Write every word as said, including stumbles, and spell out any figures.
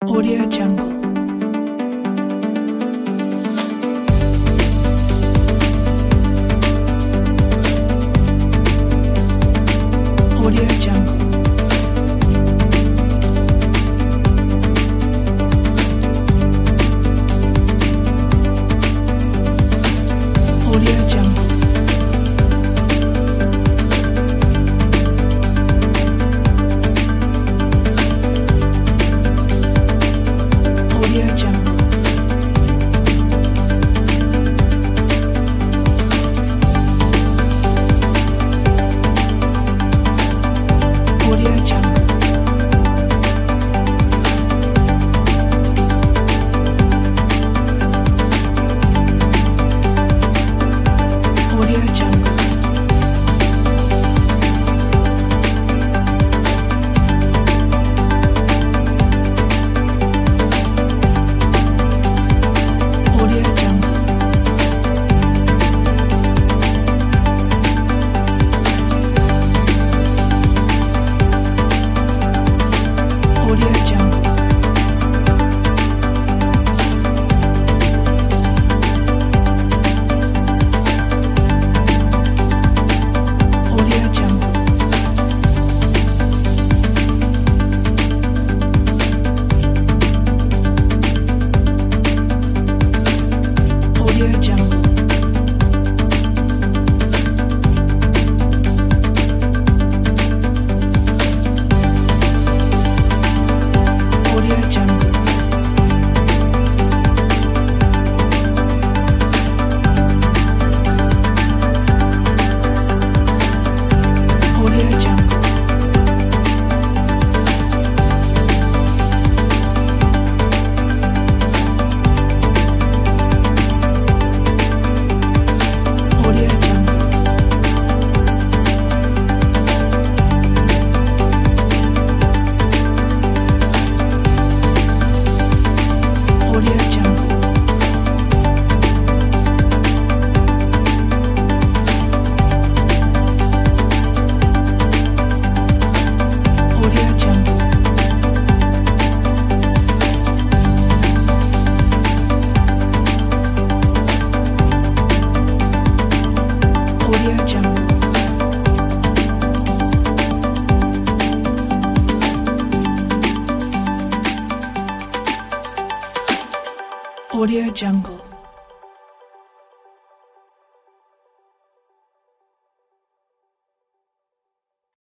Audio Jungle. Audio Jungle. Audio Jungle. Audio Jungle. Audio Jungle. Audio Jungle. Audio Jungle. Audio Jungle. Audio Jungle. Audio Jungle. Audio Jungle. Audio Jungle. Audio Jungle. Audio Jungle. Audio Jungle. Audio Jungle. Audio Jungle.